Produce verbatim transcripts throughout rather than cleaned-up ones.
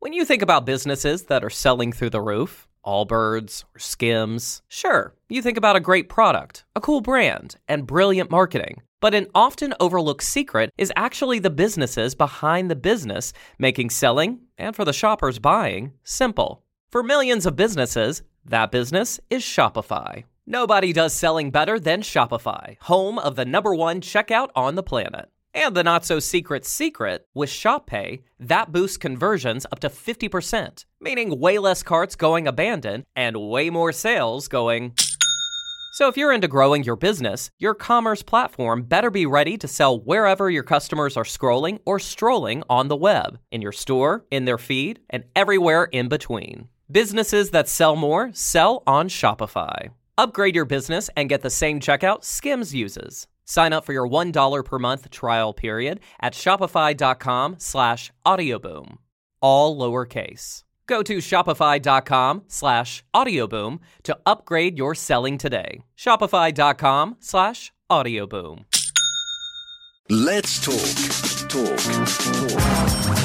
When you think about businesses that are selling through the roof, Allbirds or Skims, sure, you think about a great product, a cool brand, and brilliant marketing. But an often overlooked secret is actually the businesses behind the business, making selling, and for the shoppers buying, simple. For millions of businesses, that business is Shopify. Nobody does selling better than Shopify, home of the number one checkout on the planet. And the not-so-secret secret, with ShopPay, that boosts conversions up to fifty percent, meaning way less carts going abandoned and way more sales going... So if you're into growing your business, your commerce platform better be ready to sell wherever your customers are scrolling or strolling on the web, in your store, in their feed, and everywhere in between. Businesses that sell more sell on Shopify. Upgrade your business and get the same checkout Skims uses. Sign up for your one dollar per month trial period at shopify.com slash audioboom. All lowercase. Go to shopify.com slash audioboom to upgrade your selling today. Shopify.com slash audioboom. Let's talk. Talk. Talk.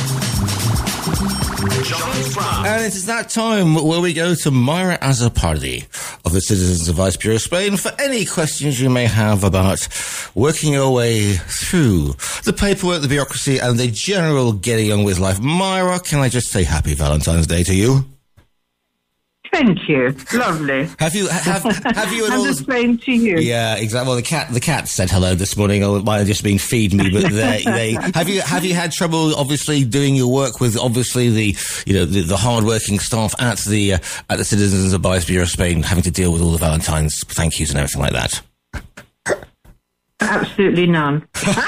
And it is that time where we go to Mayra Azzopardi of the Citizens Advice Bureau Spain for any questions you may have about working your way through the paperwork, the bureaucracy, and the general getting on with life. Mayra, can I just say happy Valentine's Day to you? Thank you. Lovely. Have you have have you and all the same to you? Yeah, exactly. Well, the cat the cat said hello this morning. Or it might have just been feed me, but they, they have you have you had trouble obviously doing your work with obviously the you know the, the hard working staff at the uh, at the Citizens Advice Bureau Spain having to deal with all the Valentine's thank yous and everything like that? Absolutely none.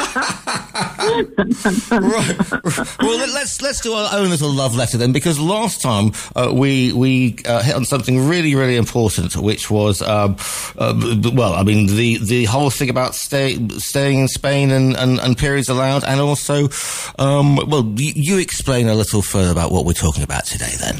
Right. Well, let's let's do our own little love letter then, because last time uh, we we uh, hit on something really really important, which was um, uh, well, I mean the the whole thing about stay, staying in Spain and, and, and periods allowed, and also um, well, you, you explain a little further about what we're talking about today then.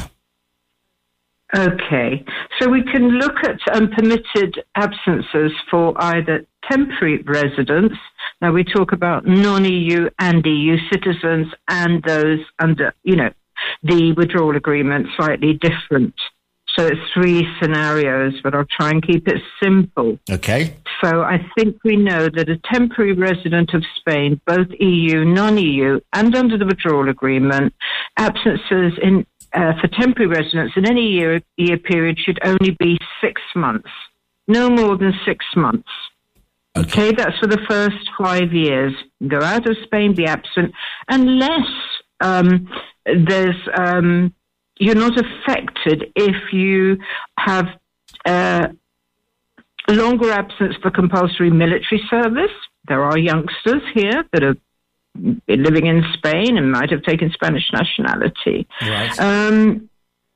Okay, so we can look at um, permitted absences for either temporary residents. Now we talk about non-E U and E U citizens and those under, you know, the withdrawal agreement, slightly different. So it's three scenarios, but I'll try and keep it simple. Okay. So I think we know that a temporary resident of Spain, both E U, non-E U, and under the withdrawal agreement, absences in Uh, for temporary residents in any year year period should only be six months, no more than six months. Okay, okay that's for the first five years. Go out of Spain, be absent, unless um, there's um, you're not affected if you have uh, longer absence for compulsory military service. There are youngsters here that are been living in Spain and might have taken Spanish nationality. Right. Um,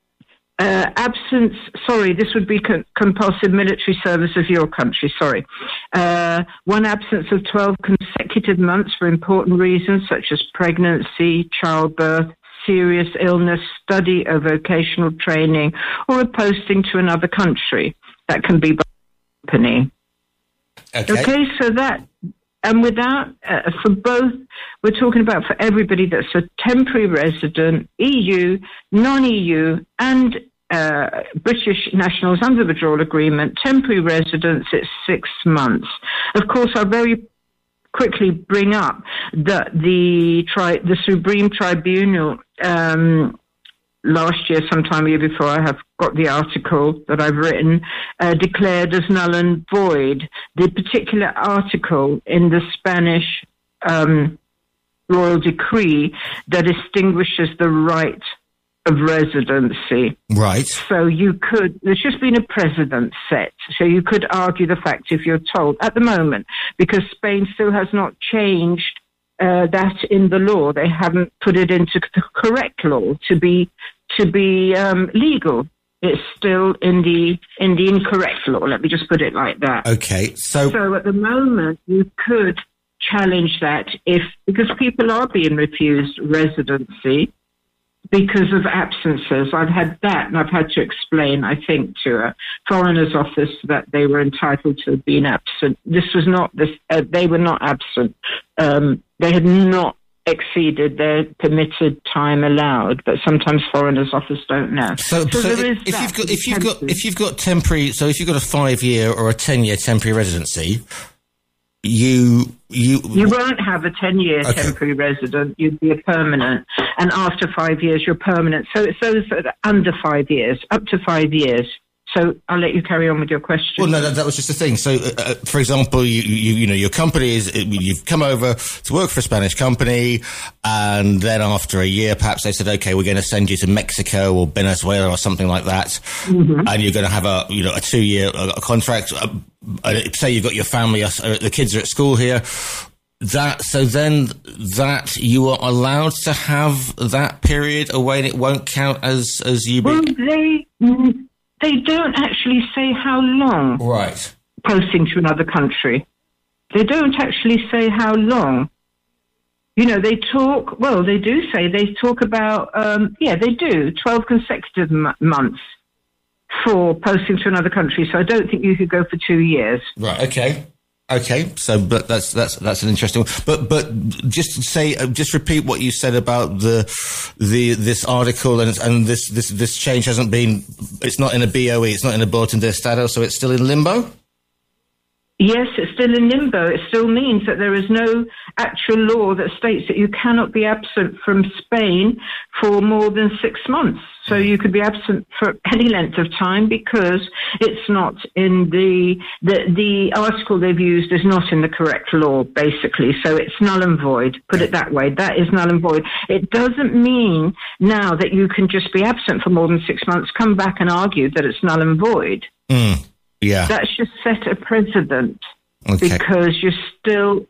uh, absence, sorry, this would be co- compulsive military service of your country, sorry. Uh, one absence of twelve consecutive months for important reasons such as pregnancy, childbirth, serious illness, study or vocational training, or a posting to another country. That can be by company. Okay. Okay, so that... And without, uh, for both, we're talking about for everybody that's a temporary resident, E U, non-E U, and uh, British nationals under the withdrawal agreement, temporary residents, it's six months. Of course, I'll very quickly bring up that the, tri- the Supreme Tribunal um, last year, sometime a year before, I have got the article that I've written, uh, declared as null and void the particular article in the Spanish um, royal decree that extinguishes the right of residency. Right. So you could, there's just been a precedent set, so you could argue the fact if you're told at the moment, because Spain still has not changed Uh, that in the law. They haven't put it into the correct law to be to be um, legal. It's still in the in the incorrect law. Let me just put it like that. Okay, so so at the moment you could challenge that if because people are being refused residency because of absences. I've had that, and I've had to explain, I think, to a foreigner's office that they were entitled to have been absent. This was not this. Uh, they were not absent. Um, they had not exceeded their permitted time allowed, but sometimes foreigners' office don't know. So, so, so if, if you've got if you've got if you've got temporary, so if you've got a five year or a ten year temporary residency, you you you won't have a ten year okay. temporary resident. You'd be a permanent, and after five years, you're permanent. So it's those that are under five years, up to five years. So I'll let you carry on with your question. Well, no, that, that was just the thing. So, uh, for example, you, you you know your company is you've come over to work for a Spanish company, and then after a year, perhaps they said, okay, we're going to send you to Mexico or Venezuela or something like that, mm-hmm. and you're going to have a you know a two year uh, contract. Uh, say you've got your family, uh, the kids are at school here. That so then that you are allowed to have that period away, and it won't count as as you. Well, they. Mm, They don't actually say how long. Right. Posting to another country. They don't actually say how long. You know, they talk, well, they do say, they talk about, um, yeah, they do, twelve consecutive m- months for posting to another country. So I don't think you could go for two years. Right, okay. Okay, so but that's that's that's an interesting one. But but just say uh, just repeat what you said about the the this article and and this this this change hasn't been. It's not in a B O E. It's not in a Bulletin de Estado. So it's still in limbo. Yes, it's still in limbo. It still means that there is no actual law that states that you cannot be absent from Spain for more than six months. So you could be absent for any length of time because it's not in the, the, the article they've used is not in the correct law, basically. So it's null and void. Put it that way. That is null and void. It doesn't mean now that you can just be absent for more than six months, come back and argue that it's null and void. Mm. Yeah. That's just set a precedent okay. because you're still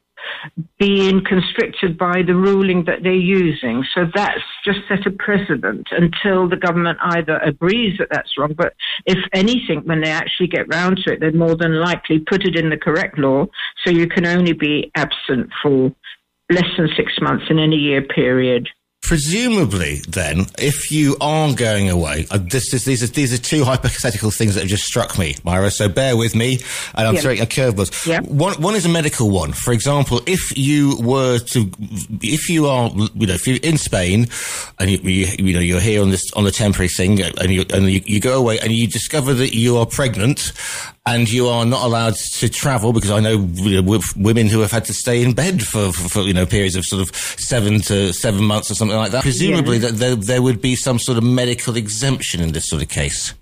being constricted by the ruling that they're using. So that's just set a precedent until the government either agrees that that's wrong, but if anything, when they actually get round to it, they'd more than likely put it in the correct law, so you can only be absent for less than six months in any year period. Presumably, then, if you are going away, uh, this is, these are these are two hypothetical things that have just struck me, Myra. So bear with me, and I'm yeah. throwing a curveball. Yeah. One one is a medical one. For example, if you were to, if you are, you know, if you're in Spain, and you you, you know you're here on this on the temporary thing, and you and you, you go away, and you discover that you are pregnant. And you are not allowed to travel because I know, you know women who have had to stay in bed for, for, for you know periods of sort of seven to seven months or something like that. Presumably, yeah. that there, there would be some sort of medical exemption in this sort of case.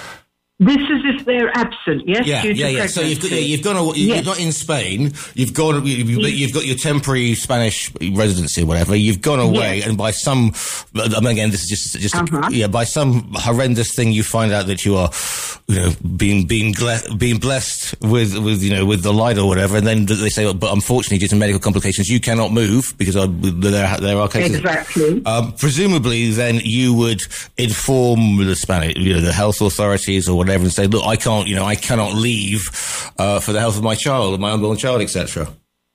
This is if they're absent, yes? Yeah, yeah, yeah. So you've got, you've gone, you're yes. not in Spain. You've gone, you've, you've got your temporary Spanish residency, or whatever. You've gone away, yes. and by some, I mean, again, this is just, just, uh-huh. a, yeah, by some horrendous thing, you find out that you are, you know, being being gle- being blessed with with you know with the light or whatever, and then they say, oh, but unfortunately, due to medical complications, you cannot move because there there are cases. Exactly. Um, presumably, then you would inform the Spanish, you know, the health authorities or whatever, and say, look, I can't, you know, I cannot leave uh, for the health of my child, my unborn child, et cetera.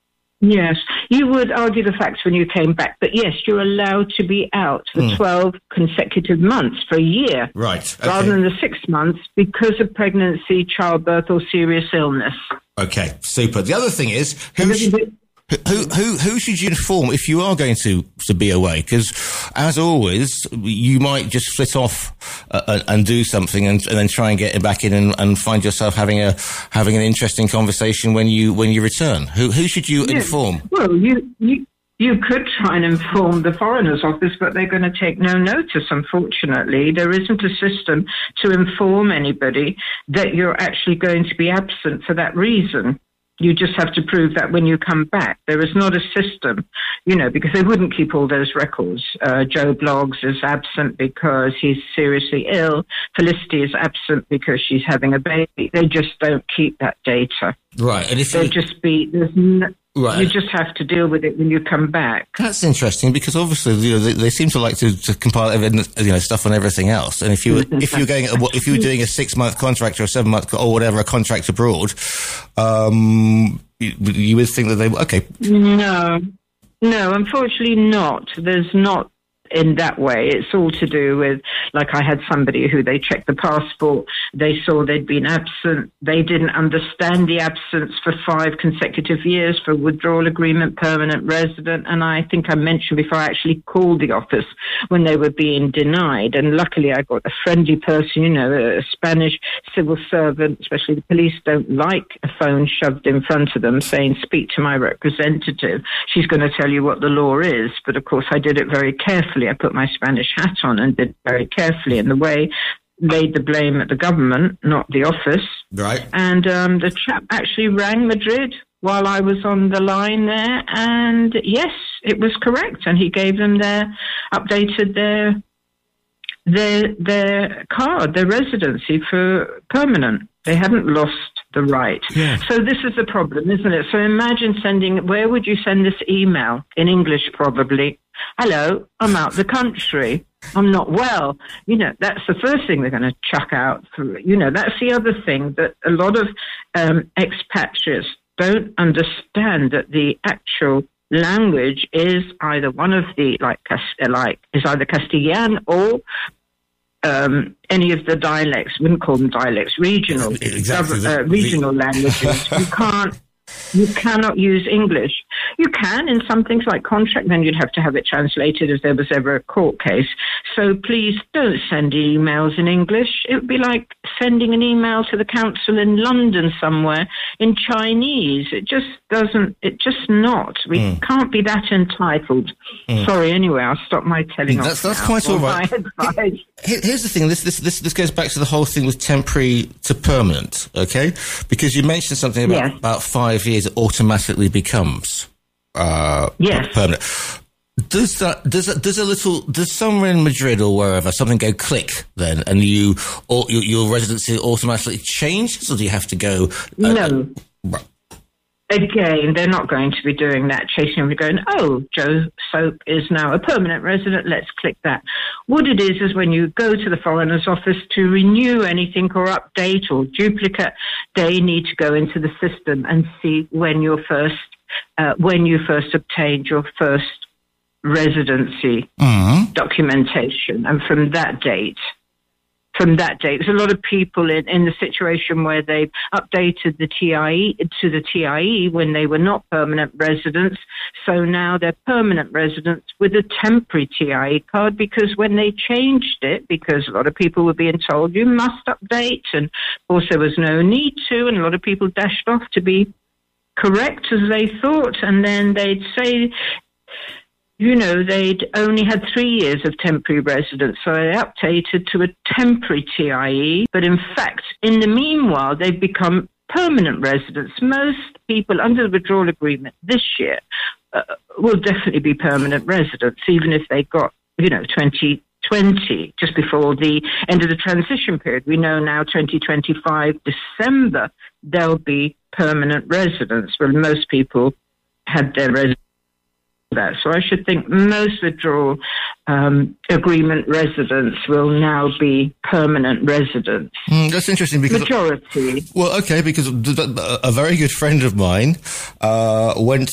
Yes, you would argue the facts when you came back, but yes, you're allowed to be out for mm. twelve consecutive months, for a year. Right. Okay. Rather than the six months because of pregnancy, childbirth, or serious illness. Okay, super. The other thing is, who sh- who, who who should you inform if you are going to, to be away? Because, as always, you might just flit off uh, and do something and, and then try and get back in and, and find yourself having a having an interesting conversation when you when you return. Who who should you yes. inform? Well, you, you you could try and inform the Foreigners Office, but they're going to take no notice, unfortunately. There isn't a system to inform anybody that you're actually going to be absent for that reason. You just have to prove that when you come back. There is not a system, you know, because they wouldn't keep all those records. Uh, Joe Bloggs is absent because he's seriously ill. Felicity is absent because she's having a baby. They just don't keep that data. Right. And if They'll you... just be... There's no, Right. You just have to deal with it when you come back. That's interesting because obviously, you know, they, they seem to like to, to compile evidence, you know, stuff on everything else. And if you were, if you're going, if you were doing a six month contract or a seven month or whatever, a contract abroad, um, you, you would think that they okay. No, no, unfortunately not. There's not in that way. It's all to do with, like I had somebody who they checked the passport, they saw they'd been absent, they didn't understand the absence for five consecutive years for withdrawal agreement, permanent resident, and I think I mentioned before I actually called the office when they were being denied, and luckily I got a friendly person, you know, a Spanish civil servant, especially the police don't like a phone shoved in front of them saying, speak to my representative. She's going to tell you what the law is, but of course I did it very carefully. I put my Spanish hat on and did it very carefully in the way, laid the blame at the government, not the office. Right. And um, the chap actually rang Madrid while I was on the line there, and yes, it was correct. And he gave them their, updated their, their, their card, their residency for permanent. They hadn't lost the right. Yeah. So this is the problem, isn't it? So imagine sending, where would you send this email? In English, probably. Hello, I'm out the country. I'm not well. You know, that's the first thing they're going to chuck out. Through. You know, that's the other thing that a lot of um, expatriates don't understand, that the actual language is either one of the, like, like is either Castilian or um, any of the dialects. Wouldn't call them dialects, regional, exactly. uh, regional languages. You can't. You cannot use English. You can in some things like contract, then you'd have to have it translated if there was ever a court case. So please don't send emails in English. It would be like sending an email to the council in London somewhere in Chinese. It just doesn't, it just not. We mm. can't be that entitled. Mm. Sorry, anyway, I'll stop my telling mm, That's, that's quite all right. Here, here's the thing. This, this, this, this goes back to the whole thing with temporary to permanent, okay? Because you mentioned something about, yes. about five years it automatically becomes uh, yes. permanent. Does that does that, does a little does somewhere in Madrid or wherever something go click then, and you or your, your residency automatically changes, or do you have to go? Uh, no. Uh, Again, they're not going to be doing that, chasing over going, oh, Joe Soap is now a permanent resident, let's click that. What it is is when you go to the foreigner's office to renew anything or update or duplicate, they need to go into the system and see when your first, uh, when you first obtained your first residency mm-hmm. documentation. And from that date, From that date, there's a lot of people in, in the situation where they've updated the T I E to the T I E when they were not permanent residents. So now they're permanent residents with a temporary T I E card, because when they changed it, because a lot of people were being told you must update, and of course there was no need to, and a lot of people dashed off to be correct as they thought, and then they'd say, you know, they'd only had three years of temporary residence, so they updated to a temporary T I E. But in fact, in the meanwhile, they've become permanent residents. Most people under the withdrawal agreement this year uh, will definitely be permanent residents, even if they got, you know, twenty twenty, just before the end of the transition period. We know now twenty twenty-five, December, they'll be permanent residents. Well, most people had their residence. That. So I should think most withdrawal um, agreement residents will now be permanent residents. Mm, that's interesting because majority. Well, okay, because a very good friend of mine uh, went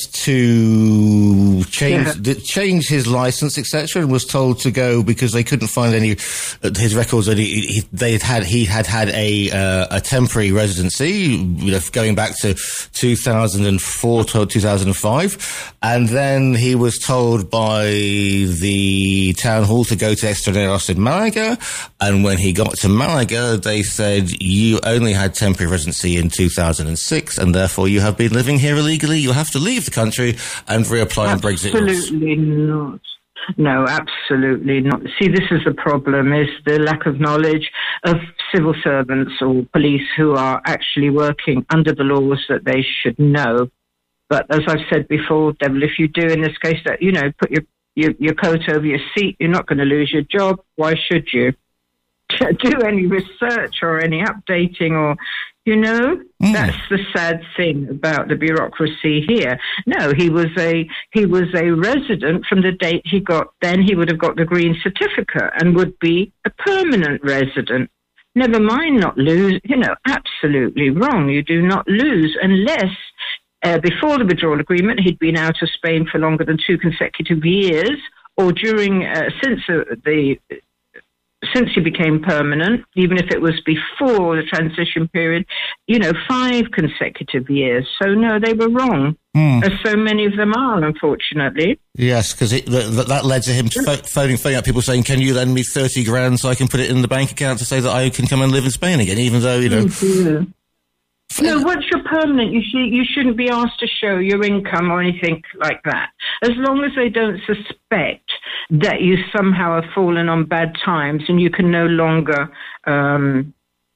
to change yeah. change his license, et cetera, and was told to go because they couldn't find any his records. And he, he, they had had he had had a uh, a temporary residency, you know, going back to two thousand four to two thousand five, and then he. He was told by the town hall to go to Estrenados in Malaga, and when he got to Malaga, they said, you only had temporary residency in two thousand six, and therefore you have been living here illegally. You have to leave the country and reapply on Brexit rules. Absolutely not. No, absolutely not. See, this is the problem, is the lack of knowledge of civil servants or police who are actually working under the laws that they should know. But as I've said before, Devil, if you do in this case that, you know, put your, your, your coat over your seat, you're not going to lose your job. Why should you? Do any research or any updating or, you know, mm. that's the sad thing about the bureaucracy here. No, he was a he was a resident from the date he got, then he would have got the green certificate and would be a permanent resident. Never mind not lose, you know, absolutely wrong. You do not lose unless... Uh, before the withdrawal agreement, he'd been out of Spain for longer than two consecutive years, or during uh, since uh, the since he became permanent, even if it was before the transition period, you know, five consecutive years. So no, they were wrong, mm. as so many of them are, unfortunately. Yes, because th- that led to him ph- phoning, phoning up people saying, "Can you lend me thirty grand so I can put it in the bank account to say that I can come and live in Spain again?" Even though, you know. Mm-hmm. No, once you're permanent, you sh- you shouldn't be asked to show your income or anything like that. As long as they don't suspect that you somehow have fallen on bad times and you can no longer um,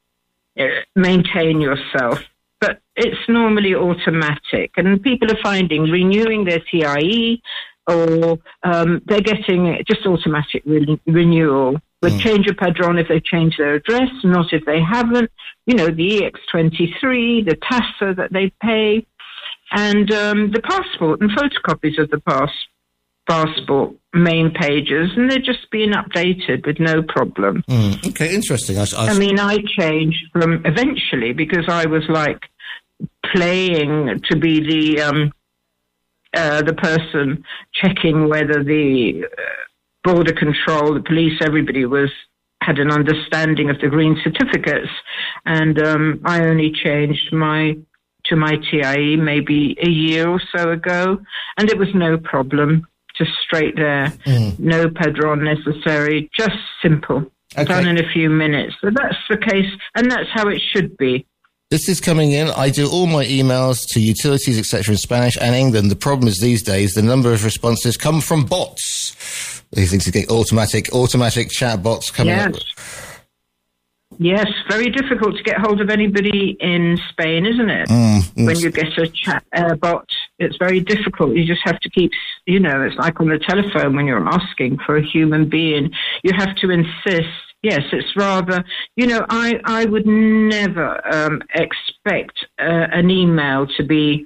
maintain yourself. But it's normally automatic. And people are finding renewing their T I E or um, they're getting just automatic re- renewal. With mm. change of padron if they change their address, not if they haven't. You know, the E X twenty-three, the TASA that they pay, and um, the passport and photocopies of the pass, passport main pages, and they're just being updated with no problem. Mm. Okay, interesting. I, I... I mean, I changed from eventually because I was like playing to be the um, uh, the person checking whether the uh, border control, the police, everybody was had an understanding of the green certificates, and um, I only changed my to my T I E maybe a year or so ago, and it was no problem, just straight there, mm. no padron necessary, just simple, okay. Done in a few minutes. So that's the case, and that's how it should be. This is coming in. I do all my emails to utilities, et cetera, in Spanish and England. The problem is these days the number of responses come from bots. These things get automatic, automatic chat bots coming yes. up. Yes, very difficult to get hold of anybody in Spain, isn't it? Mm, when you get a chat uh, bot, it's very difficult. You just have to keep, you know, it's like on the telephone when you're asking for a human being. You have to insist. Yes, it's rather, you know, I, I would never um, expect uh, an email to be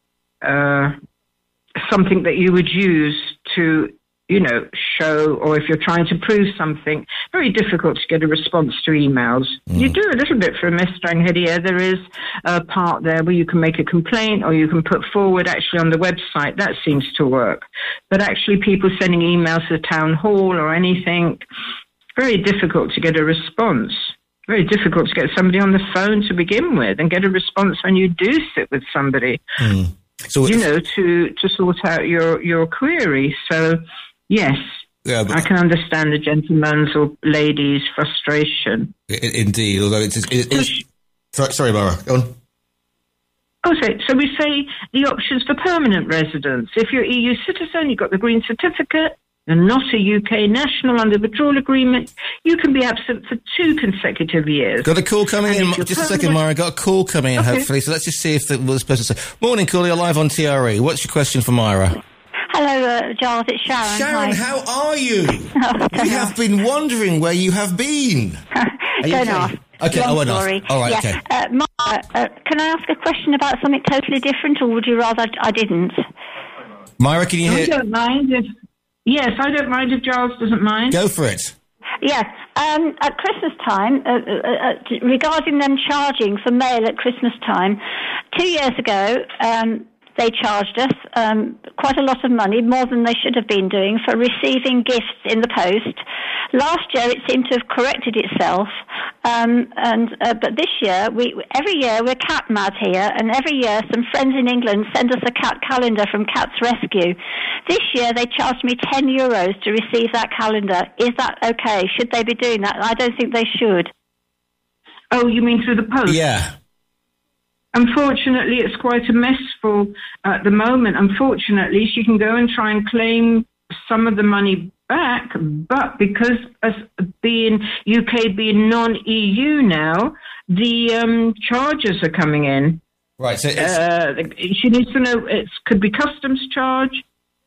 uh, something that you would use to, you know, show, or if you're trying to prove something, very difficult to get a response to emails. Mm. You do a little bit for a Estrangeria. There is a part there where you can make a complaint or you can put forward actually on the website. That seems to work. But actually people sending emails to the town hall or anything, very difficult to get a response. Very difficult to get somebody on the phone to begin with and get a response when you do sit with somebody, mm. so you know, to, to sort out your, your query. So, yes, yeah, but I can understand the gentleman's or lady's frustration. Indeed, although it's... it's, it's sorry, sorry, Mara, go on. Oh, so, so we say the options for permanent residents. If you're E U citizen, you've got the green certificate, and not a U K national under the withdrawal agreement, you can be absent for two consecutive years. Got a call coming and in. Just a second, Myra. Got a call coming in, okay. Hopefully. So let's just see if the, well, this person says, morning, call, you're live on T R E. What's your question for Myra? Hello, uh, Giles, it's Sharon. Sharon, Hi. How are you? Oh, we have been wondering where you have been. Don't okay? ask. Okay, Long I won't story. ask. All right, yeah. okay. Uh, Myra, uh, can I ask a question about something totally different, or would you rather I didn't? Myra, can you hear... I don't mind if... Yes, I don't mind if Giles doesn't mind. Go for it. Yes. Um, at Christmas time, uh, uh, uh, regarding them charging for mail at Christmas time, two years ago, um, they charged us um, quite a lot of money, more than they should have been doing, for receiving gifts in the post. Last year, it seemed to have corrected itself, um, and uh, but this year, we every year we're cat mad here, and every year some friends in England send us a cat calendar from Cats Rescue. This year, they charged me ten euros to receive that calendar. Is that okay? Should they be doing that? I don't think they should. Oh, you mean through the post? Yeah. Unfortunately, it's quite a mess for uh, at the moment. Unfortunately, she can go and try and claim some of the money back, but because as being U K being non-E U now, the um, charges are coming in. Right. So it's... uh, she needs to know it could be customs charge.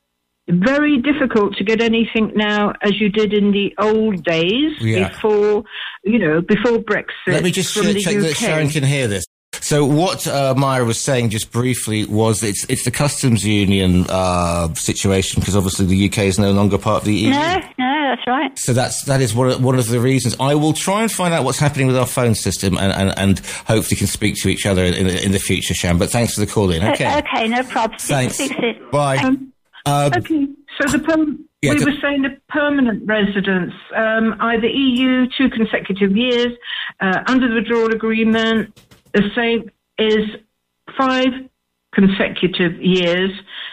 Very difficult to get anything now as you did in the old days yeah. before, you know, before Brexit. Let me just from uh, the check U K. that Sharon can hear this. So what uh, Myra was saying just briefly was it's it's the customs union uh, situation, because obviously the U K is no longer part of the E U. No, no, that's right. So that's that is one of, one of the reasons. I will try and find out what's happening with our phone system, and, and, and hopefully can speak to each other in, in, the, in the future, Sharon. But thanks for the call in. Okay. Uh, okay, no problem. Thanks. Speak, speak Bye. Um, um, okay. So the perm- Yeah, we go- were saying the permanent residents, um, either E U, two consecutive years, uh, under the withdrawal agreement, the same is five consecutive years.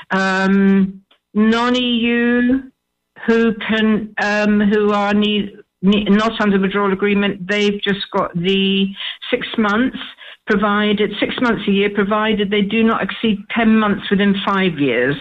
Um, non-E U who can, um, who are need, need, not under the withdrawal agreement, they've just got the six months. Provided six months a year, provided they do not exceed ten months within five years.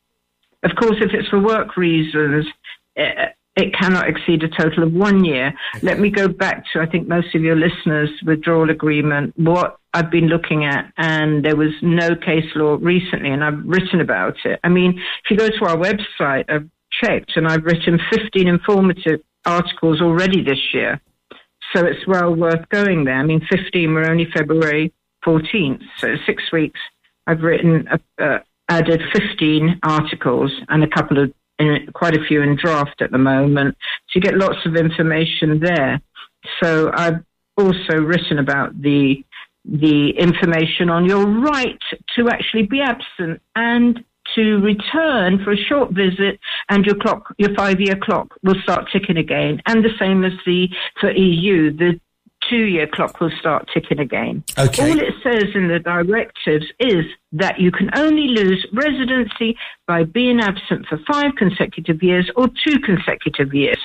Of course, if it's for work reasons, it, it cannot exceed a total of one year. Let me go back to, I think, most of your listeners' withdrawal agreement, what I've been looking at, and there was no case law recently, and I've written about it. I mean, if you go to our website, I've checked, and I've written fifteen informative articles already this year. So it's well worth going there. I mean, fifteen were only February fourteenth, so six weeks. I've written, uh, uh, added fifteen articles and a couple of, in, quite a few in draft at the moment. So you get lots of information there. So I've also written about the the information on your right to actually be absent and to return for a short visit, and your clock, your five-year clock, will start ticking again. And the same as the for E U, the two-year clock will start ticking again. Okay. All it says in the directives is that you can only lose residency by being absent for five consecutive years or two consecutive years.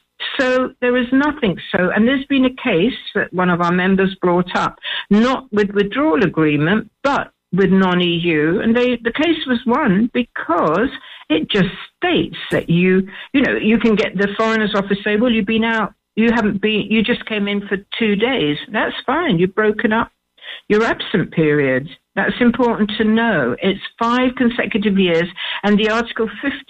So there is nothing so, and there's been a case that one of our members brought up, not with withdrawal agreement, but with non-E U, and they, the case was won because it just states that you, you know, you can get the Foreigners Office say, well, you've been out, you haven't been, you just came in for two days. That's fine. You've broken up your absent period. That's important to know. It's five consecutive years, and the Article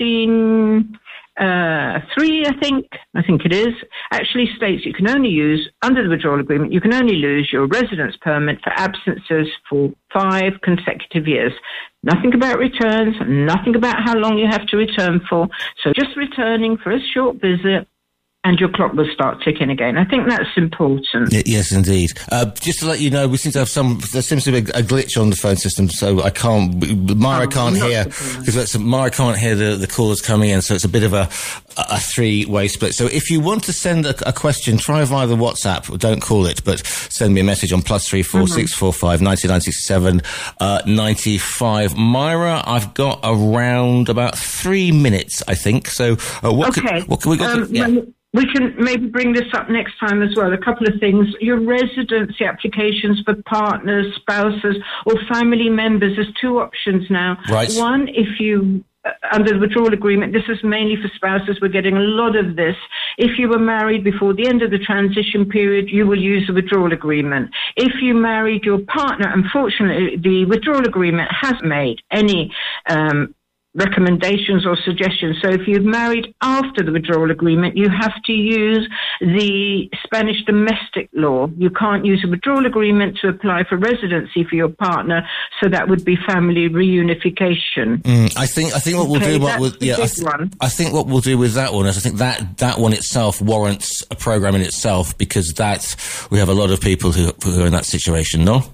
fifteen uh, three, I think, I think it is, actually states you can only use, under the withdrawal agreement, you can only lose your residence permit for absences for five consecutive years. Nothing about returns, nothing about how long you have to return for. So just returning for a short visit, and your clock will start ticking again. I think that's important. Y- yes, indeed. Uh, just to let you know, we seem to have some, there seems to be a, a glitch on the phone system, so I can't, Mara Oh, can't not hear, because Mara can't hear the, the callers coming in, so it's a bit of a, a three-way split. So if you want to send a, a question, try via the WhatsApp, don't call it, but send me a message on plus three four six four five ninety nine sixty seven uh, ninety five. Myra, I've got around about three minutes, I think. So uh, what, okay. could, what can we got? Um, to, yeah. We can maybe bring this up next time as well. A couple of things. Your residency applications for partners, spouses, or family members, there's two options now. Right. One, if you, uh, under the withdrawal agreement, this is mainly for spouses, we're getting a lot of this. If you were married before the end of the transition period, you will use the withdrawal agreement. If you married your partner, unfortunately, the withdrawal agreement hasn't made any um recommendations or suggestions. So if you've married after the withdrawal agreement, you have to use the Spanish domestic law. You can't use a withdrawal agreement to apply for residency for your partner, so that would be family reunification. Mm, I think I think what we'll Okay, do what that's we'll, the yeah I, big th- one. I think what we'll do with that one is I think that that one itself warrants a program in itself, because that we have a lot of people who who are in that situation. No.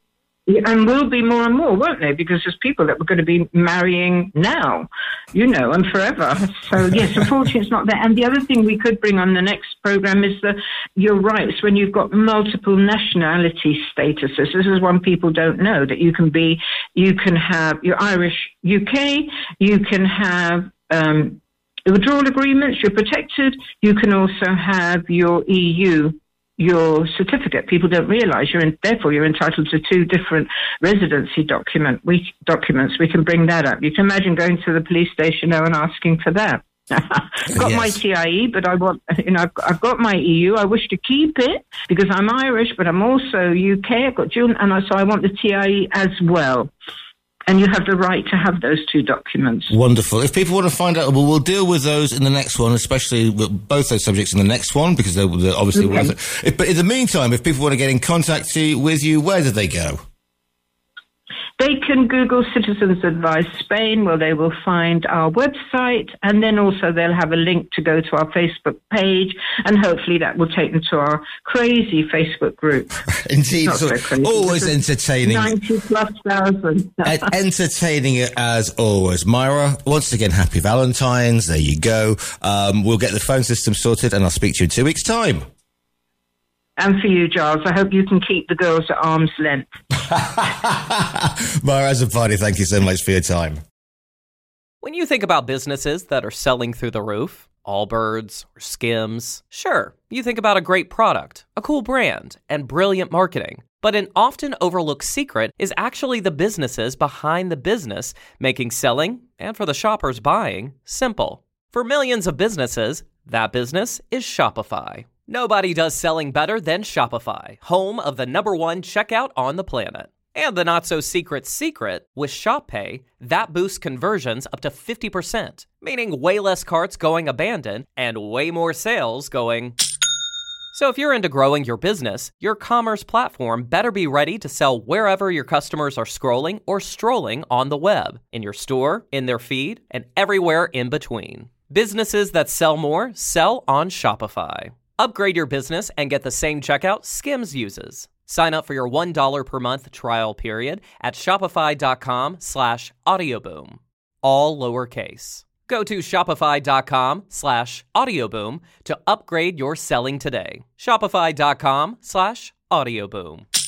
And will be more and more, won't they? Because there's people that we're going to be marrying now, you know, and forever. So, yes, unfortunately it's not there. And the other thing we could bring on the next program is the your rights when you've got multiple nationality statuses. This is one people don't know, that you can be, you can have your Irish U K, you can have um, withdrawal agreements, you're protected. You can also have your E U, your certificate. People don't realise you're in, therefore you're entitled to two different residency document we, documents. We can bring that up. You can imagine going to the police station now and asking for that. I've got Yes. my T I E, but I want, you know, I've, I've got my E U. I wish to keep it because I'm Irish, but I'm also U K. I've got dual, and I, so I want the T I E as well. And you have the right to have those two documents. Wonderful. If people want to find out, well, we'll deal with those in the next one, especially with both those subjects in the next one, because they're, they're obviously Okay. worth it. If, but in the meantime, if people want to get in contact with you, where do they go? They can Google Citizens Advice Spain, where they will find our website, and then also they'll have a link to go to our Facebook page, and hopefully that will take them to our crazy Facebook group. Indeed, so so always entertaining. ninety plus thousand. Entertaining as always. Myra, once again, happy Valentine's. There you go. Um, we'll get the phone system sorted, and I'll speak to you in two weeks' time. And for you, Giles, I hope you can keep the girls at arm's length. Myra Azzopardi, thank you so much for your time. When you think about businesses that are selling through the roof, Allbirds or Skims, sure, you think about a great product, a cool brand, and brilliant marketing. But an often overlooked secret is actually the businesses behind the business, making selling, and for the shoppers buying, simple. For millions of businesses, that business is Shopify. Nobody does selling better than Shopify, home of the number one checkout on the planet. And the not-so-secret secret, with ShopPay, that boosts conversions up to fifty percent, meaning way less carts going abandoned and way more sales going... So if you're into growing your business, your commerce platform better be ready to sell wherever your customers are scrolling or strolling on the web, in your store, in their feed, and everywhere in between. Businesses that sell more sell on Shopify. Upgrade your business and get the same checkout Skims uses. Sign up for your one dollar per month trial period at shopify.com slash audioboom. All lowercase. Go to shopify.com slash audioboom to upgrade your selling today. Shopify.com slash audioboom.